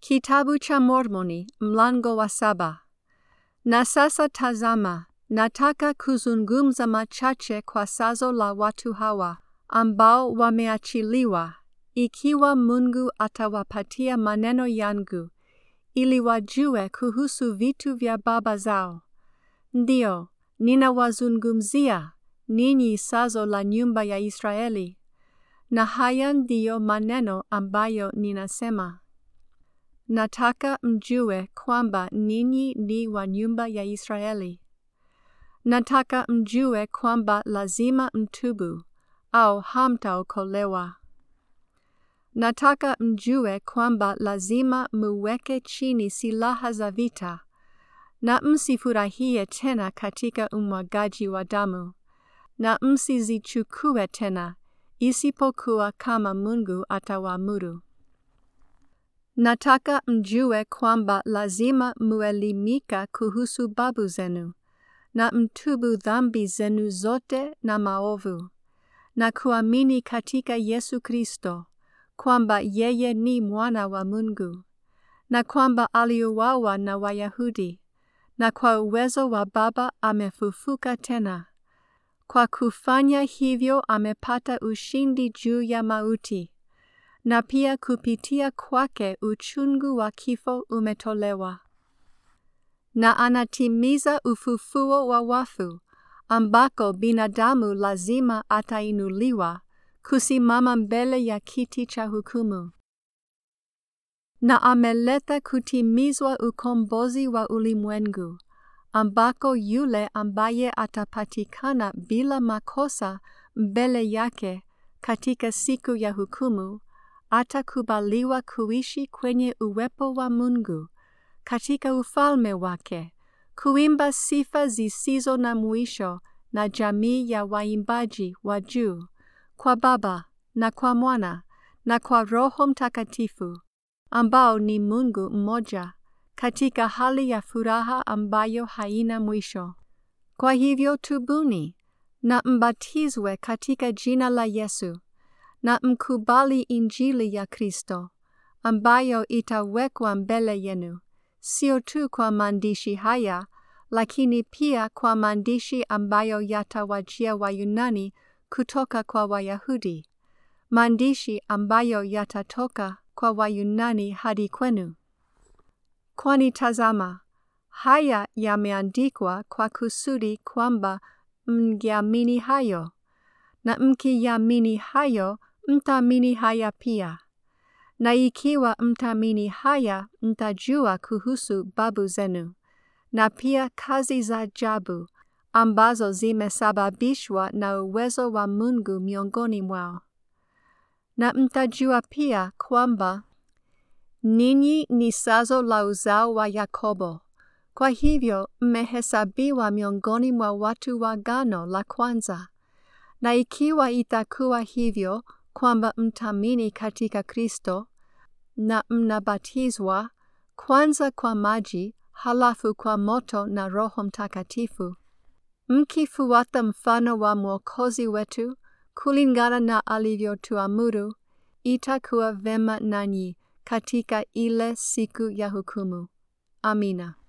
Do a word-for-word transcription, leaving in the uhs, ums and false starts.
Kitabu cha Mormoni mlango wa saba. Na sasa tazama, nataka kuzungumza machache kwa sazo la watu hawa, ambao wameachiliwa, ikiwa Mungu atawapatia maneno yangu, ili wajue kuhusu vitu vya baba zao. Ndio, ninawazungumzia, ninyi sazo la nyumba ya Israeli. Na haya ndiyo maneno ambayo ninasema. Nataka mjue kwamba ninyi ni wa nyumba ya Israeli. Nataka mjue kwamba lazima mtubu, au hamtaokolewa. Nataka mjue kwamba lazima muweke chini silaha za vita, na msifurahie tena katika umwagaji wa damu, na msizichukue tena, isipokuwa kama Mungu atawaamuru. Nataka mjue kwamba lazima muelimika kuhusu babu zenu, na mtubu dhambi zenu zote na maovu, na kuamini katika Yesu Kristo, kwamba yeye ni mwana wa Mungu, na kwamba aliuawa na Wayahudi, na kwa uwezo wa Baba amefufuka tena. Kwa kufanya hivyo amepata ushindi juu ya mauti, na pia kupitia kwake uchungu wa kifo umetolewa. Na anatimiza ufufuo wa wafu, ambako binadamu lazima atainuliwa kusimama mbele ya kiti cha hukumu. Na ameleta kutimizwa ukombozi wa ulimwengu, ambako yule ambaye atapatikana bila makosa mbele yake katika siku ya hukumu, atakubaliwa kuishi kwenye uwepo wa Mungu, katika ufalme wake, kuimba sifa zisizo na mwisho na jamii ya waimbaji wa juu, kwa Baba na kwa Mwana na kwa Roho Mtakatifu, ambao ni Mungu mmoja, katika hali ya furaha ambayo haina mwisho. Kwa hivyo tubuni, na mbatizwe katika jina la Yesu, na mkubali Injili ya Kristo, ambayo itawekwa mbele yenu, sio tu kwa maandishi haya, lakini pia kwa maandishi ambayo yatawajia Wayunani kutoka kwa Wayahudi, maandishi ambayo yatatoka kwa Wayunani hadi kwenu. Kwani tazama, haya yameandikwa kwa kusudi kwamba mngeamini hayo, na mkiamini hayo, mtaamini haya pia. Na ikiwa mtaamini haya, mtajua kuhusu babu zenu, na pia kazi za ajabu ambazo zimesababishwa na uwezo wa Mungu miongoni mwao. Na mtajua pia kwamba ninyi ni sazo la uzao wa Yakobo, kwa hivyo mmehesabiwa miongoni mwa watu wa agano la kwanza. Na ikiwa itakuwa hivyo kwamba mtaamini katika Kristo, na mnabatizwa kwanza kwa maji, halafu kwa moto na Roho Mtakatifu, mkifuata mfano wa Mwokozi wetu kulingana na alivyotuamuru, itakuwa vema nanyi katika ile siku ya hukumu. Amina.